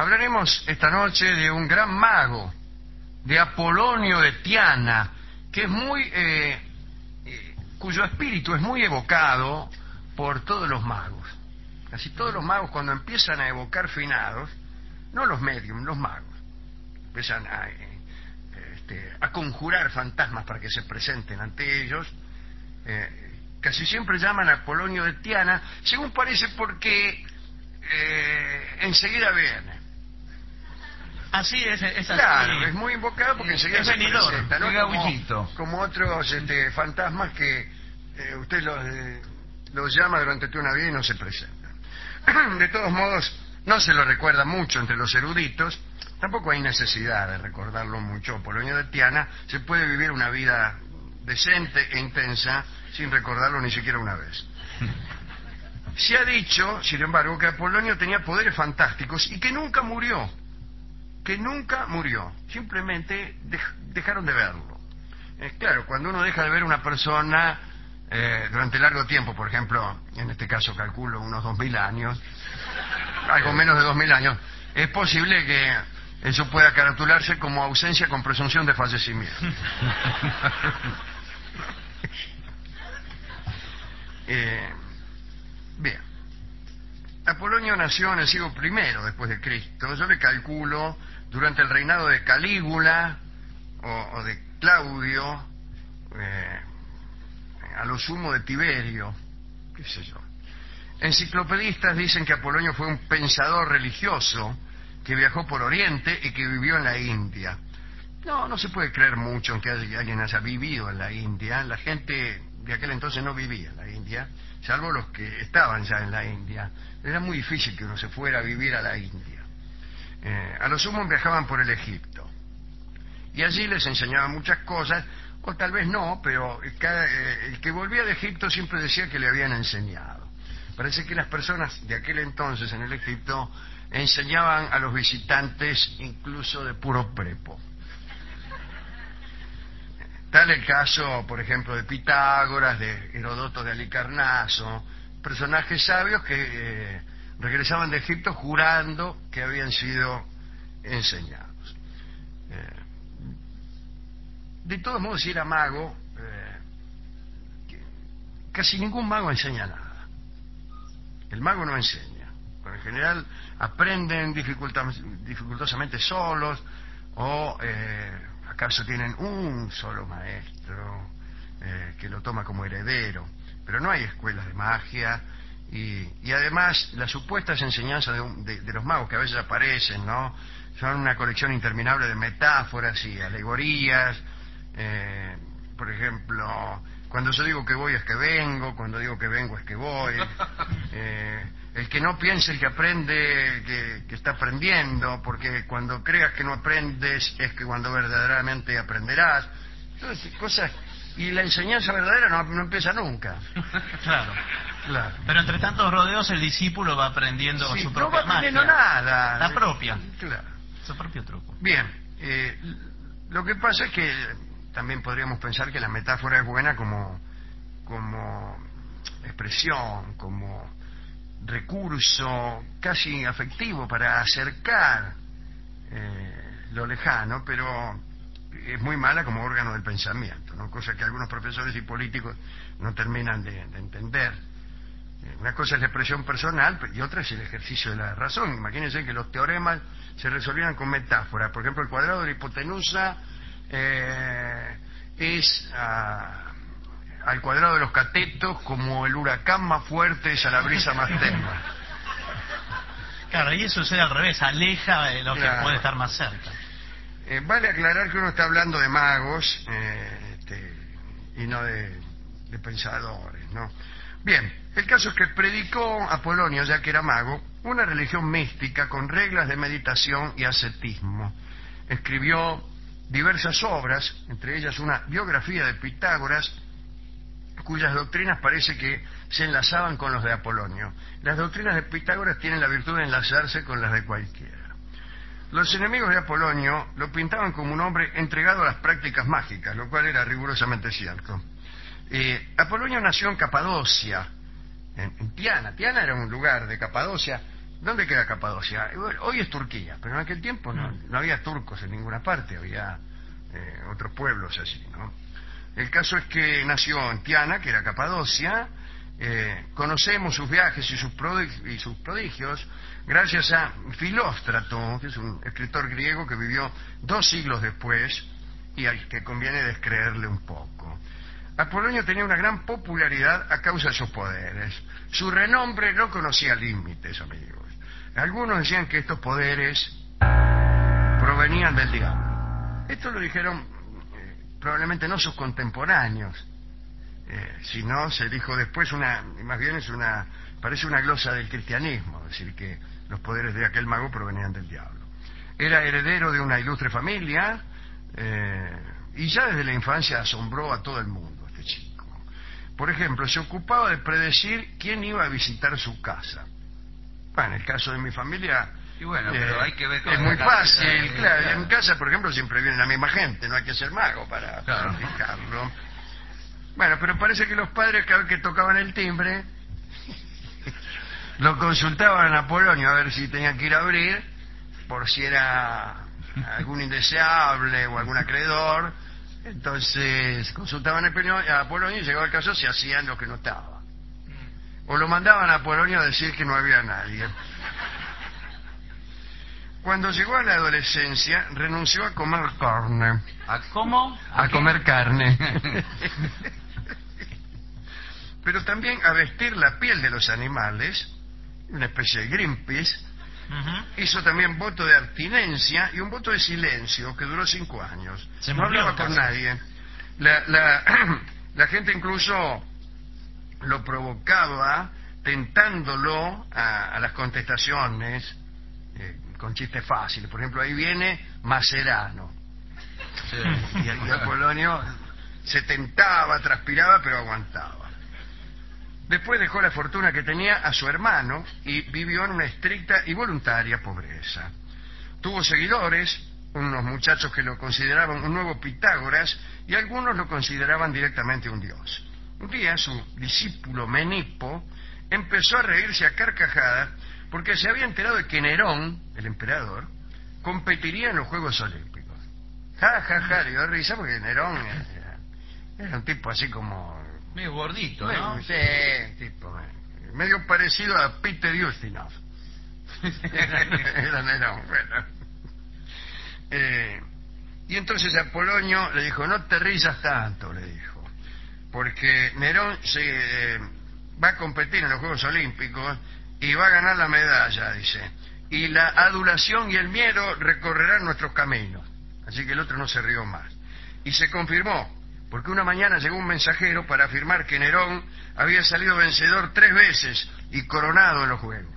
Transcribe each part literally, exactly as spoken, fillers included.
Hablaremos esta noche de un gran mago, de Apolonio de Tiana, que es muy, eh, eh, cuyo espíritu es muy evocado por todos los magos. Casi todos los magos, cuando empiezan a evocar finados, no los medium, los magos, empiezan a, eh, este, a conjurar fantasmas para que se presenten ante ellos. Eh, casi siempre llaman a Apolonio de Tiana, según parece, porque eh, enseguida viene. Así es, es así. Claro, es muy invocado porque enseguida es se venidor, presenta, ¿no? es gaullito. Como, como otros este, fantasmas que eh, usted los, eh, los llama durante toda una vida y no se presentan. De todos modos, no se lo recuerda mucho entre los eruditos, tampoco hay necesidad de recordarlo mucho. Apolonio de Tiana se puede vivir una vida decente e intensa sin recordarlo ni siquiera una vez. Se ha dicho, sin embargo, que Apolonio tenía poderes fantásticos y que nunca murió. que nunca murió, simplemente dej- dejaron de verlo. Eh, claro, cuando uno deja de ver a una persona eh, durante largo tiempo, por ejemplo, en este caso calculo unos dos mil años, algo menos de dos mil años, es posible que eso pueda caratularse como ausencia con presunción de fallecimiento. eh, bien. Apolonio nació en el siglo primero después de Cristo. Yo le calculo durante el reinado de Calígula o, o de Claudio, eh, a lo sumo de Tiberio, qué sé yo. Enciclopedistas dicen que Apolonio fue un pensador religioso que viajó por Oriente y que vivió en la India. No, no se puede creer mucho en que alguien haya vivido en la India. La gente de aquel entonces no vivía en la India, salvo los que estaban ya en la India. Era muy difícil que uno se fuera a vivir a la India. Eh, a lo sumo viajaban por el Egipto. Y allí les enseñaban muchas cosas, o tal vez no, pero cada, eh, el que volvía de Egipto siempre decía que le habían enseñado. Parece que las personas de aquel entonces en el Egipto enseñaban a los visitantes incluso de puro prepo. Tal el caso, por ejemplo, de Pitágoras, de Herodoto de Halicarnaso, personajes sabios que eh, regresaban de Egipto jurando que habían sido enseñados. Eh, de todos modos, si era mago, eh, casi ningún mago enseña nada. El mago no enseña. Por en general, aprenden dificulta- dificultosamente solos o... Eh, ¿acaso tienen un solo maestro eh, que lo toma como heredero? Pero no hay escuelas de magia y, y además las supuestas enseñanzas de, un, de, de los magos que a veces aparecen, ¿no? Son una colección interminable de metáforas y alegorías. Eh, por ejemplo, cuando yo digo que voy es que vengo, cuando digo que vengo es que voy. Eh, el que no piense el que aprende, que, que está aprendiendo, porque cuando creas que no aprendes es que cuando verdaderamente aprenderás. Entonces, cosas, y la enseñanza verdadera no, no empieza nunca. Claro. Claro. Pero entre tantos rodeos el discípulo va aprendiendo Sí, su no propia va aprendiendo magia. nada. La propia. Claro. Su propio truco. Bien, eh, lo que pasa es que también podríamos pensar que la metáfora es buena como, como expresión, como recurso casi afectivo para acercar eh, lo lejano, pero es muy mala como órgano del pensamiento, ¿no? Cosa que algunos profesores y políticos no terminan de, de entender. Eh, una cosa es la expresión personal y otra es el ejercicio de la razón. Imagínense que los teoremas se resolvieran con metáforas. Por ejemplo, el cuadrado de la hipotenusa eh, es a, al cuadrado de los catetos como el huracán más fuerte es a la brisa más tenue. Claro, y eso sucede al revés, aleja de lo Claro. que puede estar más cerca. Eh, vale aclarar que uno está hablando de magos eh, este, y no de, de pensadores, ¿no? Bien, el caso es que predicó Apolonio, ya que era mago, una religión mística con reglas de meditación y ascetismo. Escribió diversas obras, entre ellas una biografía de Pitágoras, cuyas doctrinas parece que se enlazaban con los de Apolonio. Las doctrinas de Pitágoras tienen la virtud de enlazarse con las de cualquiera. Los enemigos de Apolonio lo pintaban como un hombre entregado a las prácticas mágicas, lo cual era rigurosamente cierto. Eh, Apolonio nació en Capadocia, en, en Tiana. Tiana era un lugar de Capadocia ¿dónde queda Capadocia? Y bueno, hoy es Turquía, pero en aquel tiempo no, Mm. no había turcos en ninguna parte, había eh, otros pueblos allí, ¿no? El caso es que nació en Tiana, que era Capadocia. Eh, conocemos sus viajes y sus, prodig- y sus prodigios gracias a Filóstrato, que es un escritor griego que vivió dos siglos después y al que conviene descreerle un poco. Apolonio tenía una gran popularidad a causa de sus poderes. Su renombre no conocía límites, amigos. Algunos decían que estos poderes provenían del diablo. Esto lo dijeron eh, probablemente no sus contemporáneos, eh, sino se dijo después una, más bien es una, parece una glosa del cristianismo, decir que los poderes de aquel mago provenían del diablo. Era heredero de una ilustre familia eh, y ya desde la infancia asombró a todo el mundo este chico. Por ejemplo, se ocupaba de predecir quién iba a visitar su casa. Bueno, en el caso de mi familia Y bueno, eh, pero hay que ver con es la muy cabeza, fácil, eh, claro. claro. En casa, por ejemplo, siempre viene la misma gente, no hay que ser mago para, para Claro. fijarlo. Bueno, pero parece que los padres cada vez que tocaban el timbre lo consultaban a Apolonio a ver si tenían que ir a abrir, por si era algún indeseable o algún acreedor. Entonces consultaban a Apolonio- a Apolonio y llegaba el caso se hacían lo que no estaba. O lo mandaban a Apolonio a decir que no había nadie. Cuando llegó a la adolescencia, renunció a comer carne. ¿A cómo? A qué? comer carne. Pero también a vestir la piel de los animales, una especie de Greenpeace. Ujú. Hizo también voto de abstinencia y un voto de silencio que duró cinco años. Se No murió hablaba en con casa. nadie. La, la, la gente incluso lo provocaba tentándolo a, a las contestaciones eh, con chistes fáciles. Por ejemplo, ahí viene Macerano. Sí. Y, y Apolonio se tentaba, transpiraba, pero aguantaba. Después dejó la fortuna que tenía a su hermano y vivió en una estricta y voluntaria pobreza. Tuvo seguidores, unos muchachos que lo consideraban un nuevo Pitágoras y algunos lo consideraban directamente un dios. Un día su discípulo Menipo empezó a reírse a carcajadas porque se había enterado de que Nerón, el emperador, competiría en los Juegos Olímpicos. Ja, ja, ja, le dio risa porque Nerón era, era un tipo así como... Medio gordito, ¿no? Sí, un tipo eh, medio parecido a Peter Ustinov. Era Nerón, bueno. Eh, y entonces Apolonio le dijo, no te risas tanto, le dijo, porque Nerón se eh, va a competir en los Juegos Olímpicos y va a ganar la medalla, dice, y la adulación y el miedo recorrerán nuestros caminos. Así que el otro no se rió más. Y se confirmó, porque una mañana llegó un mensajero para afirmar que Nerón había salido vencedor tres veces y coronado en los Juegos.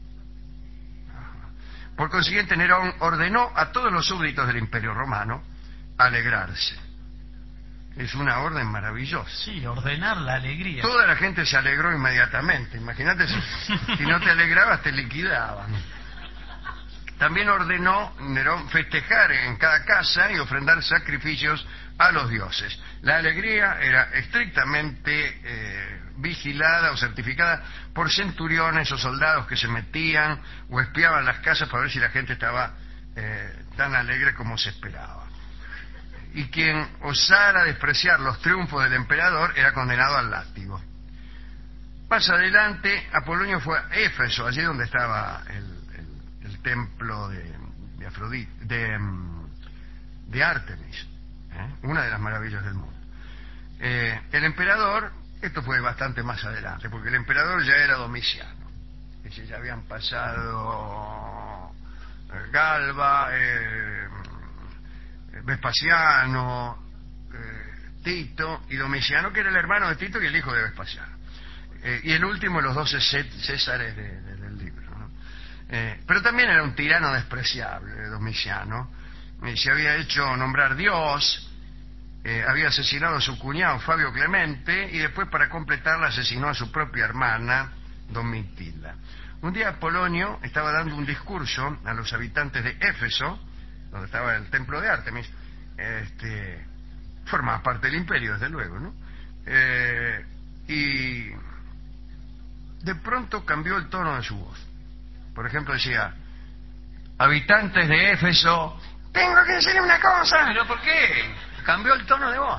Por consiguiente, Nerón ordenó a todos los súbditos del Imperio Romano alegrarse. Es una orden maravillosa. Sí, ordenar la alegría. Toda la gente se alegró inmediatamente. Imagínate si, si no te alegrabas, te liquidaban. También ordenó Nerón festejar en cada casa y ofrendar sacrificios a los dioses. La alegría era estrictamente eh, vigilada o certificada por centuriones o soldados que se metían o espiaban las casas para ver si la gente estaba eh, tan alegre como se esperaba. Y quien osara despreciar los triunfos del emperador era condenado al látigo. Más adelante, Apolonio fue a Éfeso, allí donde estaba el, el, el templo de, de Afrodita, de, de Artemis, ¿eh? Una de las maravillas del mundo. Eh, el emperador, esto fue bastante más adelante, porque el emperador ya era Domiciano, es decir, ya habían pasado eh, Galba, eh, Vespasiano, eh, Tito y Domiciano, que era el hermano de Tito y el hijo de Vespasiano. Eh, y el último de los doce Césares de, de, del libro, ¿no? Eh, pero también era un tirano despreciable, Domiciano. Eh, se había hecho nombrar Dios, eh, había asesinado a su cuñado Fabio Clemente y después, para completarla, asesinó a su propia hermana, Domitila. Un día Apolonio estaba dando un discurso a los habitantes de Éfeso, donde estaba el templo de Artemis. Este, formaba parte del imperio, desde luego, ¿no? Eh, y de pronto cambió el tono de su voz Por ejemplo, decía, habitantes de Éfeso, tengo que decirle una cosa. ¿Pero por qué? Cambió el tono de voz.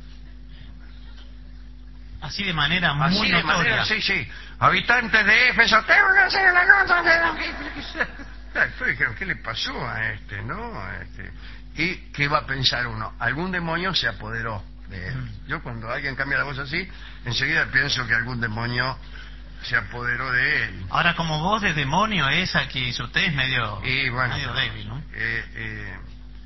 Así de manera Así muy de notoria. manera, sí, sí. Habitantes de Éfeso, tengo que decirle una cosa. Después dijeron, ¿qué le pasó a este, no? A este. ¿Y qué va a pensar uno? Algún demonio se apoderó de él. Mm. Yo cuando alguien cambia la voz así, enseguida pienso que algún demonio se apoderó de él. Ahora, como voz de demonio, esa que hizo usted es medio, Y bueno, medio débil, ¿no? eh, eh,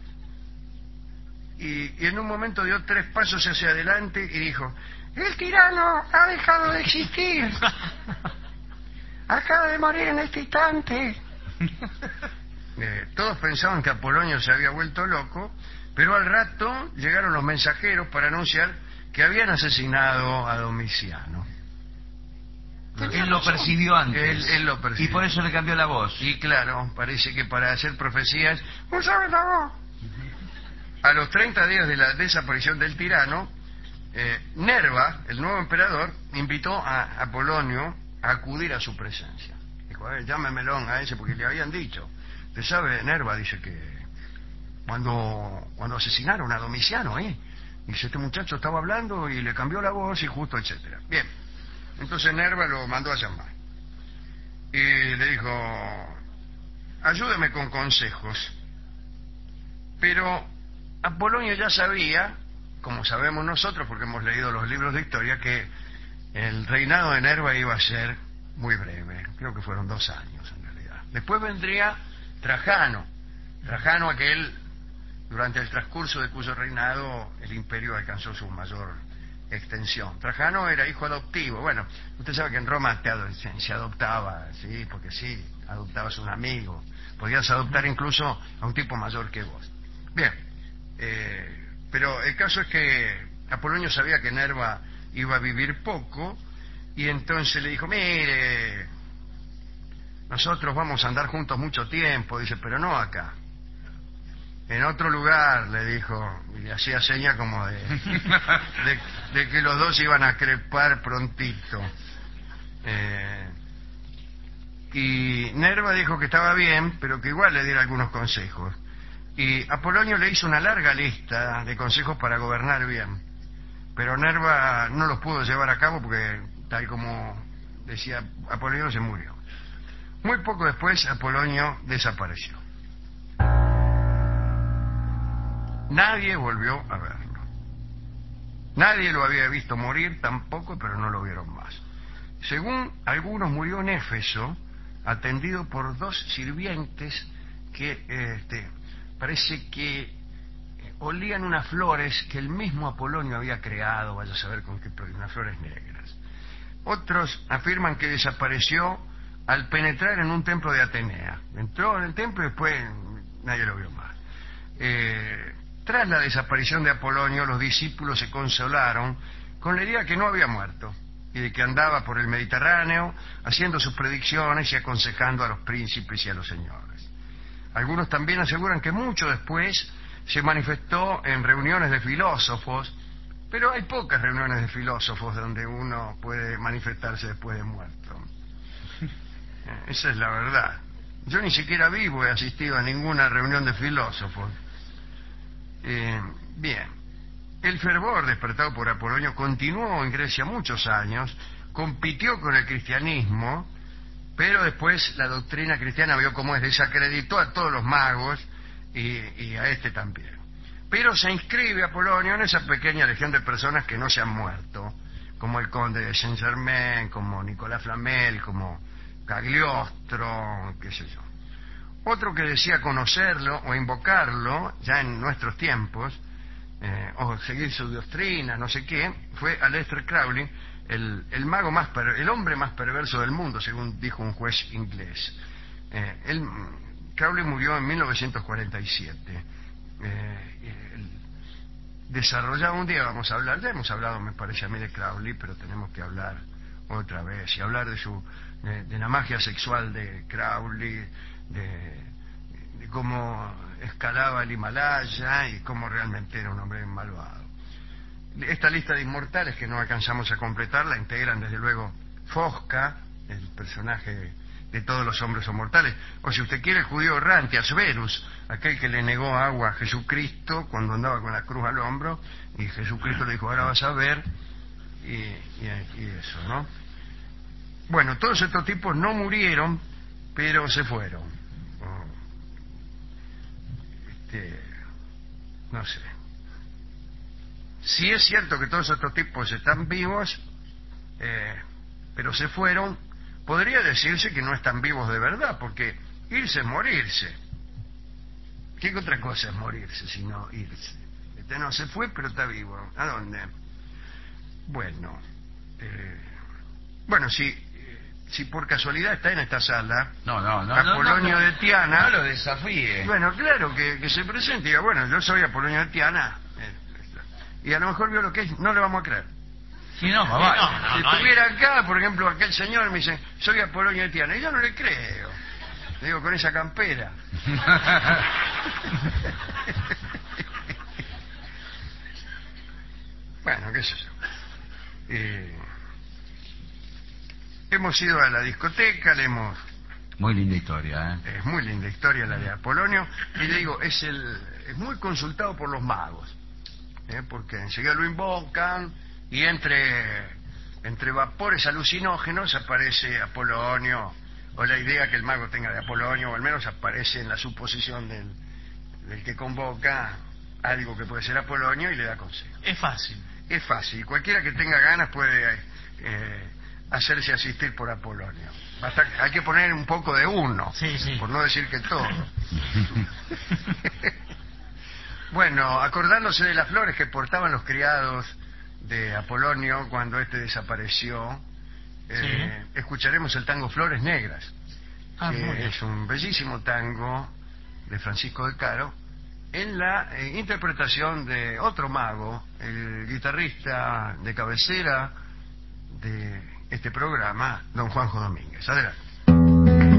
y, y en un momento dio tres pasos hacia adelante y dijo, el tirano ha dejado de existir. Acaba de morir en este instante. Eh, todos pensaban que Apolonio se había vuelto loco, pero al rato llegaron los mensajeros para anunciar que habían asesinado a Domiciano. Él lo percibió antes. Él, él lo percibió. Y por eso le cambió la voz. Y claro, parece que para hacer profecías, usaba la voz. A los treinta días de la desaparición del tirano, eh, Nerva, el nuevo emperador, invitó a Apolonio a acudir a su presencia. Dijo, a ver, llámemelo a ese, porque le habían dicho. Usted sabe, Nerva dice que cuando, cuando asesinaron a Domiciano, ¿eh? Dice, este muchacho estaba hablando y le cambió la voz y justo, etcétera. Bien. Entonces Nerva lo mandó a llamar. Y le dijo, ayúdeme con consejos. Pero Apolonio ya sabía, como sabemos nosotros, porque hemos leído los libros de historia, que el reinado de Nerva iba a ser muy breve. Creo que fueron dos años en realidad. Después vendría Trajano. Trajano aquel, durante el transcurso de cuyo reinado el imperio alcanzó su mayor extensión. Trajano era hijo adoptivo. Bueno, usted sabe que en Roma te ado- se, se adoptaba, sí, porque sí, adoptabas un amigo. Podías adoptar incluso a un tipo mayor que vos. Bien, eh, pero el caso es que Apolonio sabía que Nerva iba a vivir poco y entonces le dijo, mire, nosotros vamos a andar juntos mucho tiempo, dice, pero no acá. En otro lugar, le dijo, y le hacía seña como de, de, de que los dos iban a crepar prontito. Eh, y Nerva dijo que estaba bien, pero que igual le diera algunos consejos. Y Apolonio le hizo una larga lista de consejos para gobernar bien. Pero Nerva no los pudo llevar a cabo porque, tal como decía Apolonio, se murió. Muy poco después, Apolonio desapareció. Nadie volvió a verlo. Nadie lo había visto morir tampoco, pero no lo vieron más. Según algunos, murió en Éfeso, atendido por dos sirvientes que este, parece que olían unas flores que el mismo Apolonio había creado, vaya a saber con qué, unas flores negras. Otros afirman que desapareció al penetrar en un templo de Atenea. Entró en el templo y después nadie lo vio más. Eh, tras la desaparición de Apolonio, los discípulos se consolaron con la idea que no había muerto y de que andaba por el Mediterráneo haciendo sus predicciones y aconsejando a los príncipes y a los señores. Algunos también aseguran que mucho después se manifestó en reuniones de filósofos, pero hay pocas reuniones de filósofos donde uno puede manifestarse después de muerto. Esa es la verdad. Yo ni siquiera vivo he asistido a ninguna reunión de filósofos. Eh, bien, el fervor despertado por Apolonio continuó en Grecia muchos años, compitió con el cristianismo, pero después la doctrina cristiana vio cómo es, desacreditó a todos los magos y, y a este también. Pero se inscribe Apolonio en esa pequeña legión de personas que no se han muerto, como el conde de Saint-Germain, como Nicolás Flamel, como Cagliostro, qué sé yo. Otro que decía conocerlo o invocarlo, ya en nuestros tiempos, eh, o seguir su doctrina, no sé qué, fue Aleister Crowley, el, el mago más per, el hombre más perverso del mundo, según dijo un juez inglés. Eh, él, Crowley murió en mil novecientos cuarenta y siete. Eh, él desarrollaba, un día vamos a hablar, ya hemos hablado, me parece a mí, de Crowley, pero tenemos que hablar otra vez y hablar de su de, de la magia sexual de Crowley, de, de cómo escalaba el Himalaya y cómo realmente era un hombre malvado. Esta lista de inmortales que no alcanzamos a completar la integran desde luego Fosca, el personaje de todos los hombres son mortales. O si usted quiere, el judío errante, Asverus, aquel que le negó agua a Jesucristo cuando andaba con la cruz al hombro, y Jesucristo le dijo, ahora vas a ver, y, y, y eso, ¿no? Bueno, todos estos tipos no murieron, pero se fueron. Este, no sé. Si es cierto que todos estos tipos están vivos, eh, pero se fueron, podría decirse que no están vivos de verdad, porque irse es morirse. ¿Qué otra cosa es morirse sino irse? Este no se fue, pero está vivo. ¿A dónde? Bueno, eh, bueno, si, si por casualidad está en esta sala, No, no, no. Apolonio no, no, de Tiana, No lo desafíe. bueno, claro, que, que se presente y diga, bueno, yo soy Apolonio de Tiana, eh, y a lo mejor vio lo que es, no le vamos a creer. Si no, no, va. no, Si no hay- estuviera acá, por ejemplo, aquel señor me dice, soy Apolonio de Tiana, y yo no le creo. Le digo, con esa campera. Bueno, qué sé yo. Eh, hemos ido a la discoteca, le hemos... Muy linda historia, ¿eh? Es muy linda historia la de Apolonio, y le digo, es el es muy consultado por los magos, ¿eh? Porque enseguida lo invocan, y entre, entre vapores alucinógenos aparece Apolonio, o la idea que el mago tenga de Apolonio, o al menos aparece en la suposición del, del que convoca algo que puede ser Apolonio y le da consejo. Es fácil. Es fácil, cualquiera que tenga ganas puede eh, hacerse asistir por Apolonio. Basta, hay que poner un poco de uno, Sí, sí. por no decir que todo. Bueno, acordándose de las flores que portaban los criados de Apolonio cuando éste desapareció, eh, escucharemos el tango Flores Negras, Ah, muy bien. que es un bellísimo tango de Francisco de Caro, en la eh, interpretación de otro mago, el guitarrista de cabecera de este programa, don Juanjo Domínguez. Adelante.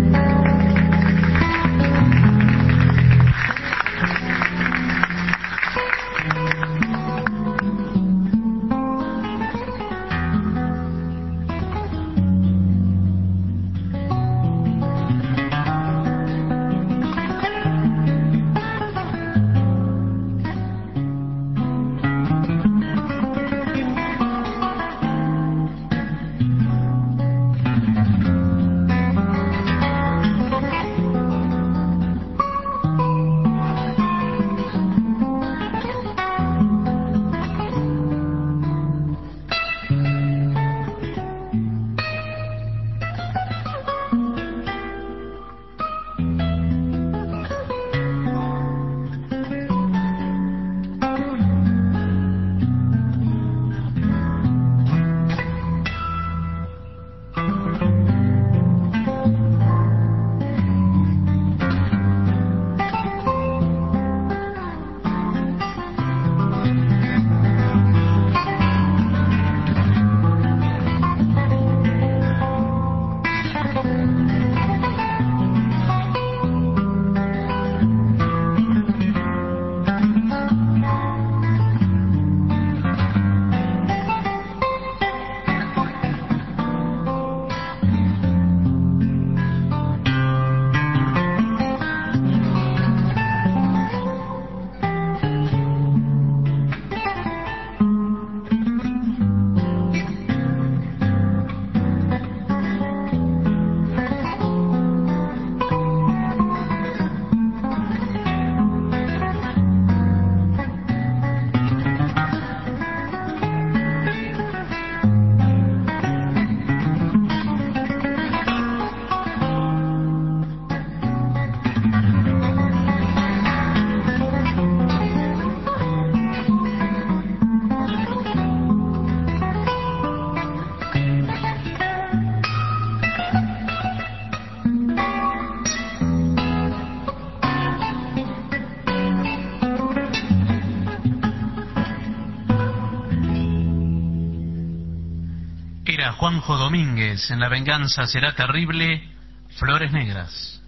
Era Juanjo Domínguez en La venganza será terrible, Flores Negras.